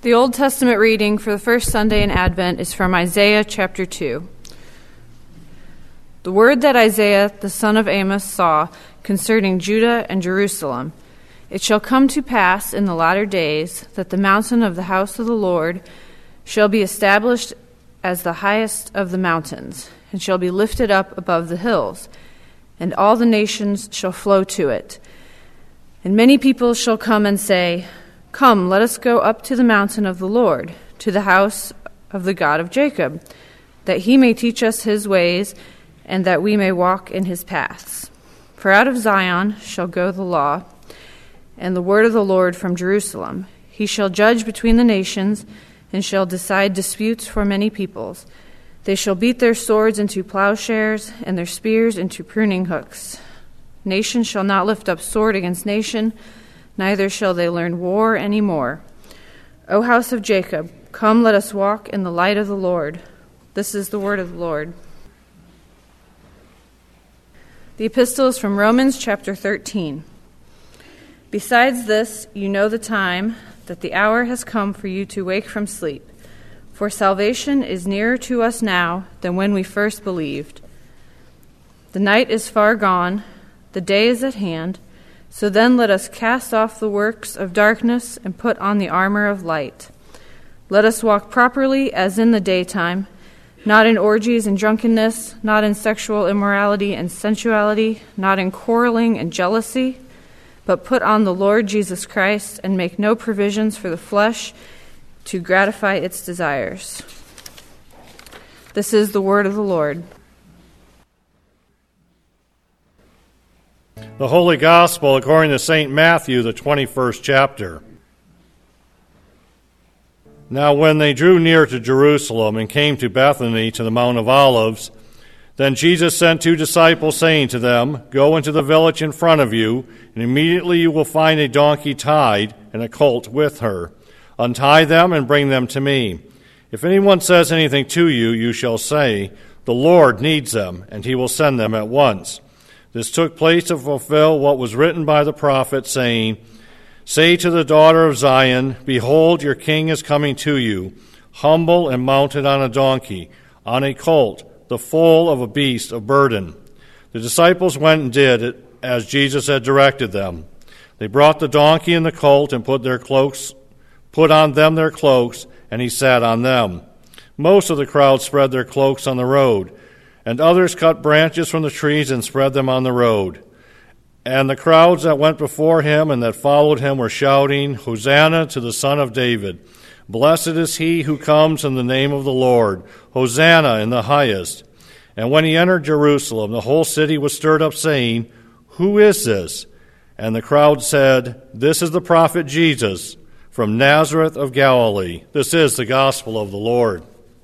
The Old Testament reading for the first Sunday in Advent is from Isaiah chapter 2. The word that Isaiah the son of Amos saw concerning Judah and Jerusalem. It shall come to pass in the latter days that the mountain of the house of the Lord shall be established as the highest of the mountains, and shall be lifted up above the hills, and all the nations shall flow to it. And many people shall come and say, Come, let us go up to the mountain of the Lord, to the house of the God of Jacob, that he may teach us his ways, and that we may walk in his paths. For out of Zion shall go the law, and the word of the Lord from Jerusalem. He shall judge between the nations, and shall decide disputes for many peoples. They shall beat their swords into plowshares, and their spears into pruning hooks. Nation shall not lift up sword against nation, neither shall they learn war any more. O house of Jacob, come, let us walk in the light of the Lord. This is the word of the Lord. The epistle is from Romans chapter 13. Besides this, you know the time, that the hour has come for you to wake from sleep. For salvation is nearer to us now than when we first believed. The night is far gone, the day is at hand. So then let us cast off the works of darkness and put on the armor of light. Let us walk properly as in the daytime, not in orgies and drunkenness, not in sexual immorality and sensuality, not in quarreling and jealousy, but put on the Lord Jesus Christ and make no provisions for the flesh to gratify its desires. This is the word of the Lord. The Holy Gospel according to St. Matthew, the 21st chapter. Now when they drew near to Jerusalem and came to Bethany to the Mount of Olives, then Jesus sent 2 disciples, saying to them, Go into the village in front of you, and immediately you will find a donkey tied and a colt with her. Untie them and bring them to me. If anyone says anything to you, you shall say, The Lord needs them, and he will send them at once. This took place to fulfill what was written by the prophet, saying, Say to the daughter of Zion, Behold, your king is coming to you, humble and mounted on a donkey, on a colt, the foal of a beast of burden. The disciples went and did it as Jesus had directed them. They brought the donkey and the colt and put on them their cloaks, and he sat on them. Most of the crowd spread their cloaks on the road, and others cut branches from the trees and spread them on the road. And the crowds that went before him and that followed him were shouting, Hosanna to the Son of David. Blessed is he who comes in the name of the Lord. Hosanna in the highest. And when he entered Jerusalem, the whole city was stirred up, saying, Who is this? And the crowd said, This is the prophet Jesus from Nazareth of Galilee. This is the gospel of the Lord.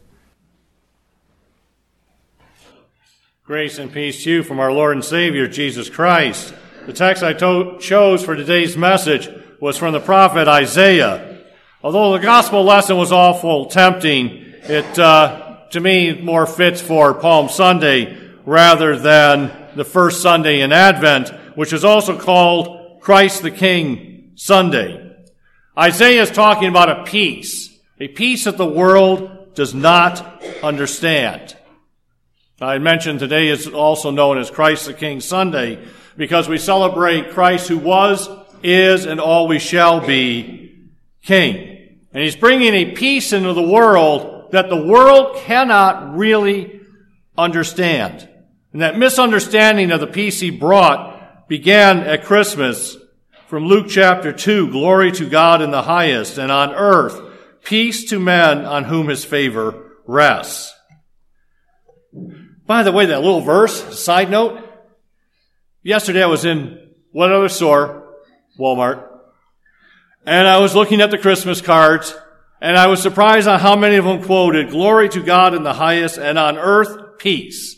Grace and peace to you from our Lord and Savior, Jesus Christ. The text I chose for today's message was from the prophet Isaiah. Although the gospel lesson was awful tempting, it, to me, more fits for Palm Sunday rather than the first Sunday in Advent, which is also called Christ the King Sunday. Isaiah is talking about a peace that the world does not understand. I mentioned today is also known as Christ the King Sunday because we celebrate Christ who was, is, and always shall be King. And he's bringing a peace into the world that the world cannot really understand. And that misunderstanding of the peace he brought began at Christmas from Luke chapter 2, Glory to God in the highest, and on earth, peace to men on whom his favor rests. By the way, that little verse, side note, yesterday I was in what other store? Walmart. And I was looking at the Christmas cards, and I was surprised on how many of them quoted, Glory to God in the highest, and on earth, peace.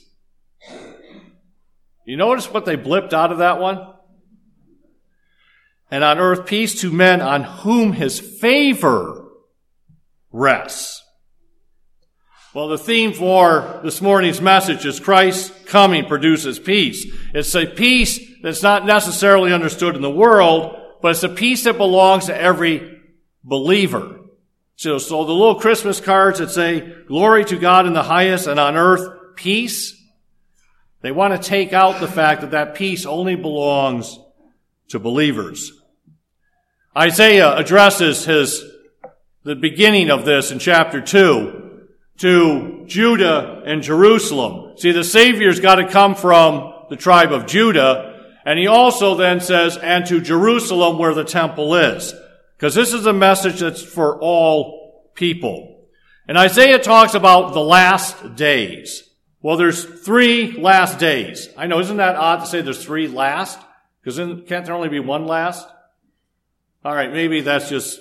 You notice what they blipped out of that one? And on earth, peace to men on whom his favor rests. Well, the theme for this morning's message is Christ's coming produces peace. It's a peace that's not necessarily understood in the world, but it's a peace that belongs to every believer. So the little Christmas cards that say, glory to God in the highest and on earth, peace, they want to take out the fact that that peace only belongs to believers. Isaiah addresses the beginning of this in chapter 2 to Judah and Jerusalem. See, the Savior's got to come from the tribe of Judah, and he also then says, and to Jerusalem where the temple is. Because this is a message that's for all people. And Isaiah talks about the last days. Well, there's 3 last days. I know, isn't that odd to say there's 3 last? Because can't there only be 1 last? All right, maybe that's just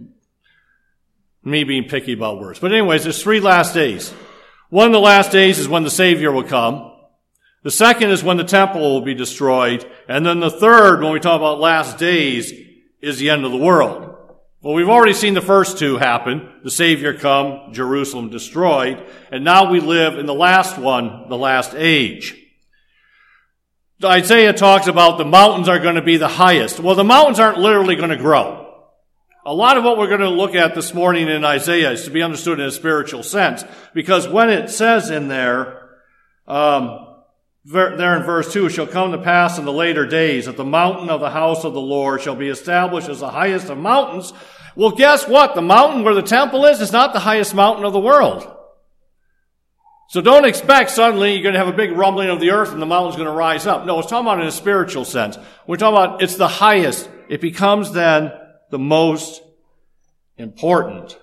me being picky about words. But anyways, there's 3 last days. One of the last days is when the Savior will come. The second is when the temple will be destroyed. And then the third, when we talk about last days, is the end of the world. Well, we've already seen the first 2 happen. The Savior come, Jerusalem destroyed. And now we live in the last one, the last age. Isaiah talks about the mountains are going to be the highest. Well, the mountains aren't literally going to grow. A lot of what we're going to look at this morning in Isaiah is to be understood in a spiritual sense. Because when it says in there in verse 2, it shall come to pass in the later days that the mountain of the house of the Lord shall be established as the highest of mountains. Well, guess what? The mountain where the temple is not the highest mountain of the world. So don't expect suddenly you're going to have a big rumbling of the earth and the mountain's going to rise up. No, it's talking about in a spiritual sense. We're talking about it's the highest. It becomes then the most important.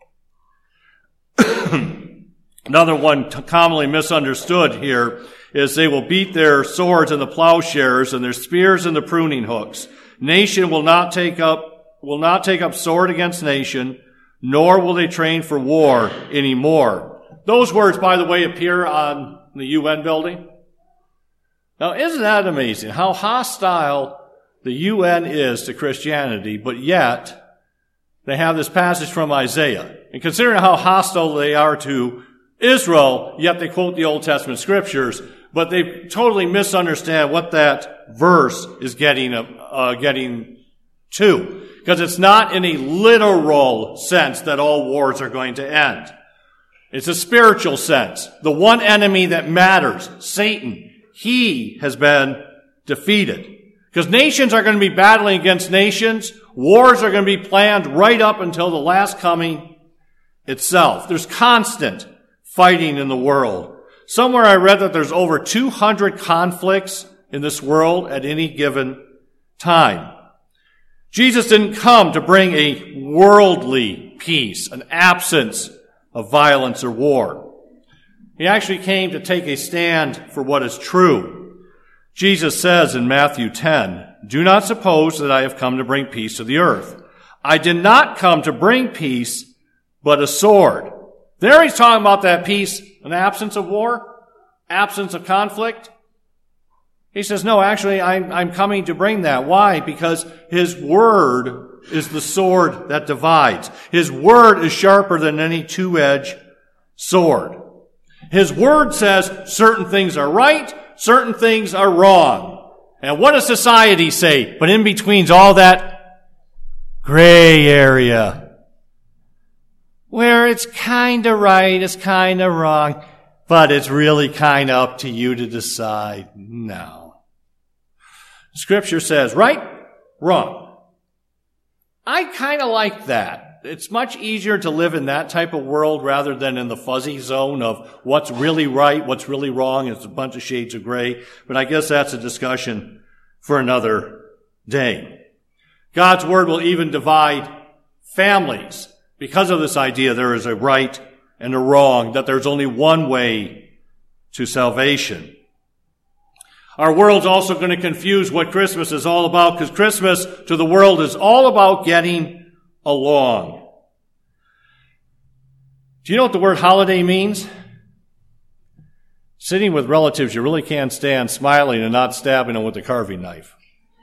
Another one commonly misunderstood here is they will beat their swords in the plowshares and their spears in the pruning hooks. Nation will not take up sword against nation, nor will they train for war anymore. Those words, by the way, appear on the UN building. Now, isn't that amazing? How hostile the UN is to Christianity, but yet they have this passage from Isaiah. And considering how hostile they are to Israel, yet they quote the Old Testament scriptures, but they totally misunderstand what that verse is getting to. Because it's not in a literal sense that all wars are going to end. It's a spiritual sense. The one enemy that matters, Satan, he has been defeated. Because nations are going to be battling against nations. Wars are going to be planned right up until the last coming itself. There's constant fighting in the world. Somewhere I read that there's over 200 conflicts in this world at any given time. Jesus didn't come to bring a worldly peace, an absence of violence or war. He actually came to take a stand for what is true. Jesus says in Matthew 10, "Do not suppose that I have come to bring peace to the earth. I did not come to bring peace, but a sword." There he's talking about that peace, an absence of war, absence of conflict. He says, no, actually, I'm coming to bring that. Why? Because his word is the sword that divides. His word is sharper than any two-edged sword. His word says certain things are right, certain things are wrong. And what does society say? But in between's all that gray area, where it's kind of right, it's kind of wrong, but it's really kind of up to you to decide. No. Scripture says, right, wrong. I kind of like that. It's much easier to live in that type of world rather than in the fuzzy zone of what's really right, what's really wrong. It's a bunch of shades of gray. But I guess that's a discussion for another day. God's word will even divide families. Because of this idea, there is a right and a wrong, that there's only one way to salvation. Our world's also going to confuse what Christmas is all about, because Christmas to the world is all about getting along. Do you know what the word holiday means? Sitting with relatives you really can't stand, smiling and not stabbing them with a carving knife.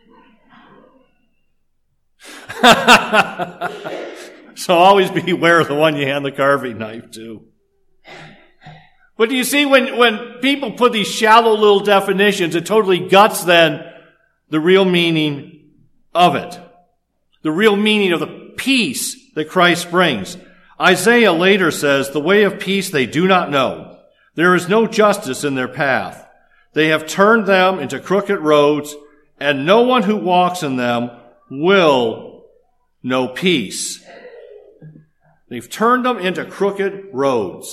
So always beware of the one you hand the carving knife to. But do you see, when people put these shallow little definitions, it totally guts then the real meaning of it. The real meaning of the peace that Christ brings. Isaiah later says, "The way of peace they do not know. There is no justice in their path. They have turned them into crooked roads, and no one who walks in them will know peace." They've turned them into crooked roads.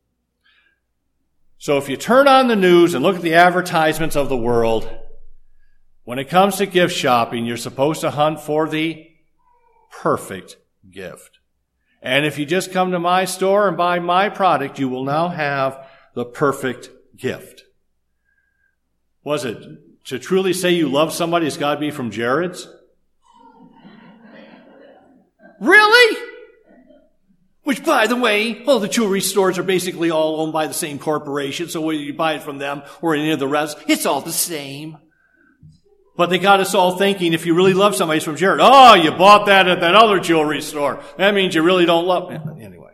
So if you turn on the news and look at the advertisements of the world, when it comes to gift shopping, you're supposed to hunt for the perfect gift. And if you just come to my store and buy my product, you will now have the perfect gift. Was it to truly say you love somebody, it's got to be from Jared's? Really? Which, by the way, all the jewelry stores are basically all owned by the same corporation, so whether you buy it from them or any of the rest, it's all the same. But they got us all thinking, if you really love somebody, it's from Jared. Oh, you bought that at that other jewelry store. That means you really don't love me. Anyway.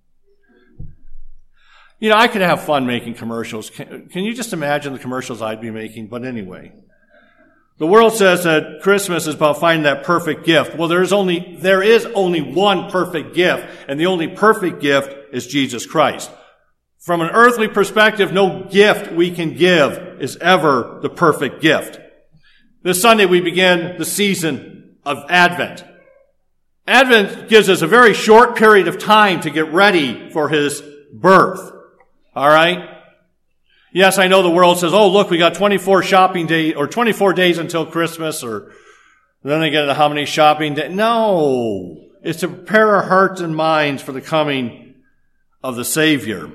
You know, I could have fun making commercials. Can you just imagine the commercials I'd be making? But anyway. The world says that Christmas is about finding that perfect gift. Well, there is only one perfect gift, and the only perfect gift is Jesus Christ. From an earthly perspective, no gift we can give is ever the perfect gift. This Sunday we begin the season of Advent. Advent gives us a very short period of time to get ready for his birth. All right? Yes, I know the world says, oh, look, we got 24 shopping days, or 24 days until Christmas, or then they get into how many shopping days. No. It's to prepare our hearts and minds for the coming of the Savior.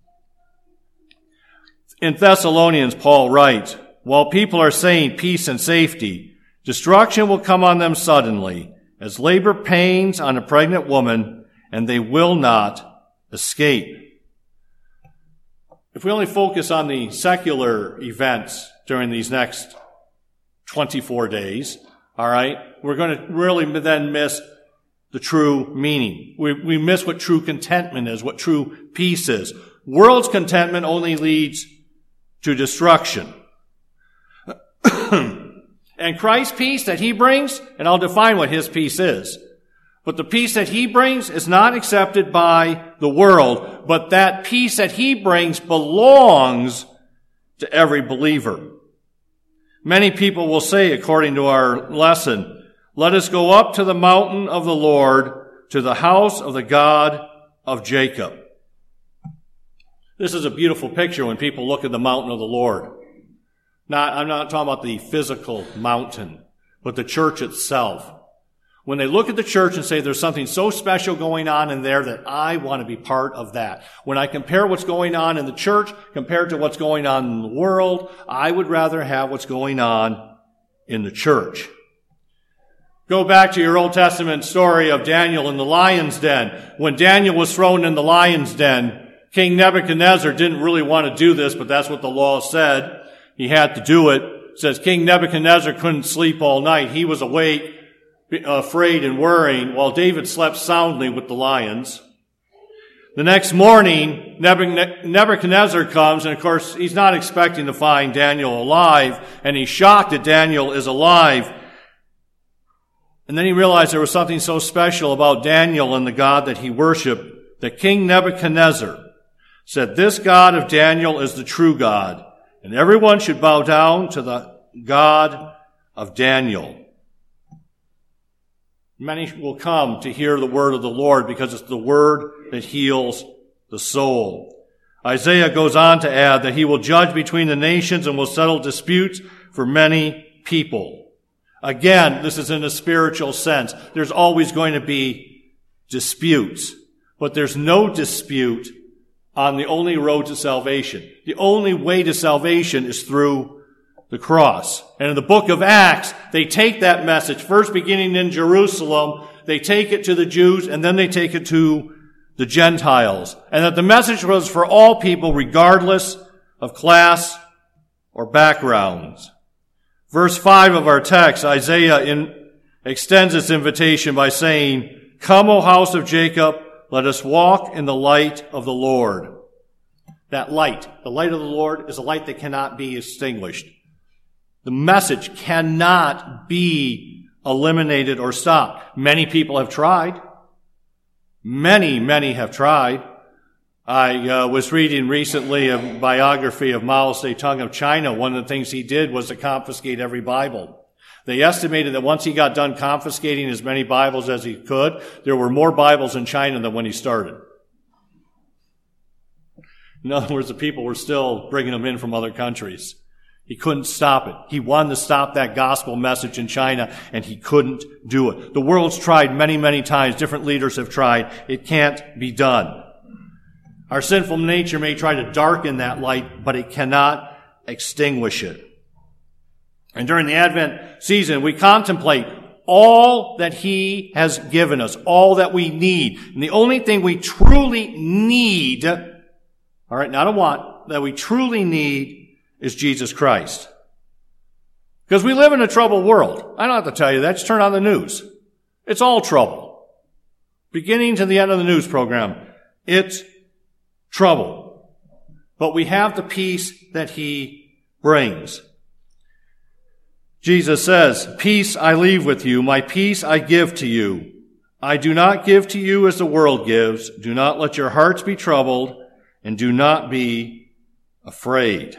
In Thessalonians, Paul writes, while people are saying peace and safety, destruction will come on them suddenly, as labor pains on a pregnant woman, and they will not escape. If we only focus on the secular events during these next 24 days, all right, we're going to really then miss the true meaning. We miss what true contentment is, what true peace is. World's contentment only leads to destruction. And Christ's peace that he brings, and I'll define what his peace is, but the peace that he brings is not accepted by the world, but that peace that he brings belongs to every believer. Many people will say, according to our lesson, let us go up to the mountain of the Lord, to the house of the God of Jacob. This is a beautiful picture when people look at the mountain of the Lord. I'm not talking about the physical mountain, but the church itself. When they look at the church and say there's something so special going on in there that I want to be part of that. When I compare what's going on in the church compared to what's going on in the world, I would rather have what's going on in the church. Go back to your Old Testament story of Daniel in the lion's den. When Daniel was thrown in the lion's den, King Nebuchadnezzar didn't really want to do this, but that's what the law said. He had to do it. It says King Nebuchadnezzar couldn't sleep all night. He was awake, afraid and worrying, while David slept soundly with the lions. The next morning, Nebuchadnezzar comes, and of course, he's not expecting to find Daniel alive, and he's shocked that Daniel is alive. And then he realized there was something so special about Daniel and the God that he worshiped, that King Nebuchadnezzar said, this God of Daniel is the true God, and everyone should bow down to the God of Daniel. Many will come to hear the word of the Lord because it's the word that heals the soul. Isaiah goes on to add that he will judge between the nations and will settle disputes for many people. Again, this is in a spiritual sense. There's always going to be disputes, but there's no dispute on the only road to salvation. The only way to salvation is through the cross. And in the book of Acts, they take that message, first beginning in Jerusalem, they take it to the Jews, and then they take it to the Gentiles. And that the message was for all people, regardless of class or backgrounds. Verse 5 of our text, Isaiah extends its invitation by saying, come, O house of Jacob, let us walk in the light of the Lord. That light, the light of the Lord, is a light that cannot be extinguished. The message cannot be eliminated or stopped. Many people have tried. Many, many have tried. I was reading recently a biography of Mao Zedong of China. One of the things he did was to confiscate every Bible. They estimated that once he got done confiscating as many Bibles as he could, there were more Bibles in China than when he started. In other words, the people were still bringing them in from other countries. He couldn't stop it. He wanted to stop that gospel message in China, and he couldn't do it. The world's tried many, many times. Different leaders have tried. It can't be done. Our sinful nature may try to darken that light, but it cannot extinguish it. And during the Advent season, we contemplate all that he has given us, all that we need. And the only thing we truly need, all right, not a want, that we truly need is Jesus Christ. Because we live in a troubled world. I don't have to tell you that. Just turn on the news. It's all trouble. Beginning to the end of the news program, it's trouble. But we have the peace that he brings. Jesus says, "Peace I leave with you, my peace I give to you. I do not give to you as the world gives. Do not let your hearts be troubled, and do not be afraid."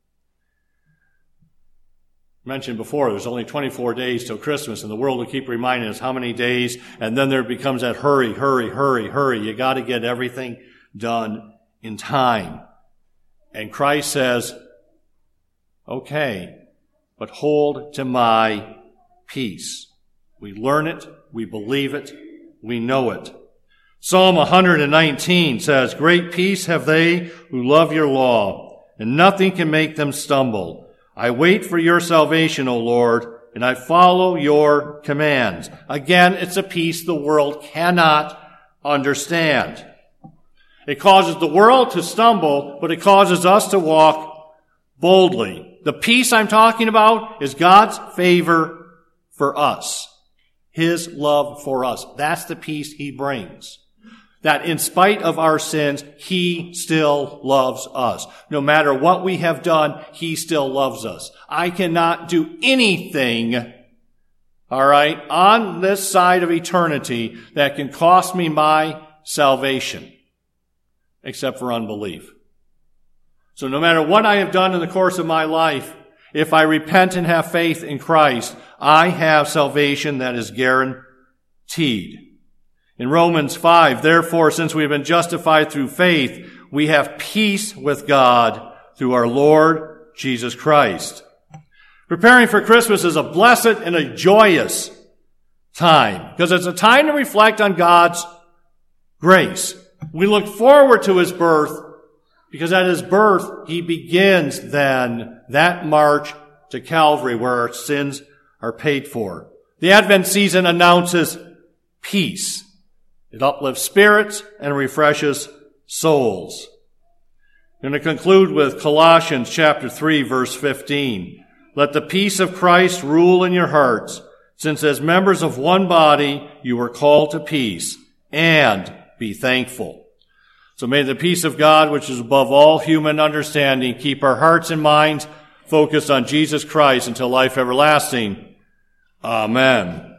Mentioned before, there's only 24 days till Christmas, and the world will keep reminding us how many days, and then there becomes that hurry. You got to get everything done in time. And Christ says, okay, but hold to my peace. We learn it, we believe it, we know it. Psalm 119 says, "Great peace have they who love your law, and nothing can make them stumble. I wait for your salvation, O Lord, and I follow your commands." Again, it's a peace the world cannot understand. It causes the world to stumble, but it causes us to walk boldly. The peace I'm talking about is God's favor for us. His love for us. That's the peace he brings. That in spite of our sins, he still loves us. No matter what we have done, he still loves us. I cannot do anything, all right, on this side of eternity that can cost me my salvation, except for unbelief. So no matter what I have done in the course of my life, if I repent and have faith in Christ, I have salvation that is guaranteed. In Romans 5, "Therefore, since we have been justified through faith, we have peace with God through our Lord Jesus Christ." Preparing for Christmas is a blessed and a joyous time, because it's a time to reflect on God's grace. We look forward to his birth, because at his birth, he begins then that march to Calvary where our sins are paid for. The Advent season announces peace. It uplifts spirits and refreshes souls. I'm going to conclude with Colossians chapter 3, verse 15. "Let the peace of Christ rule in your hearts, since as members of one body you are called to peace, and be thankful." So may the peace of God, which is above all human understanding, keep our hearts and minds focused on Jesus Christ until life everlasting. Amen.